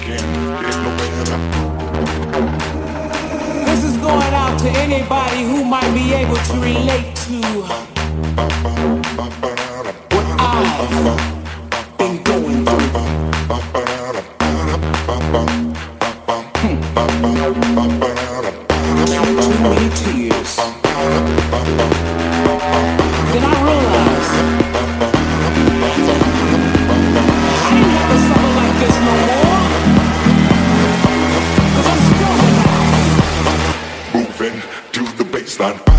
This is going out to anybody who might be able to relate to what I've been going through. Too many tears. Then I realized I didn't have to suffer like this no more. 'Cause I'm stronger now. Moving to the baseline.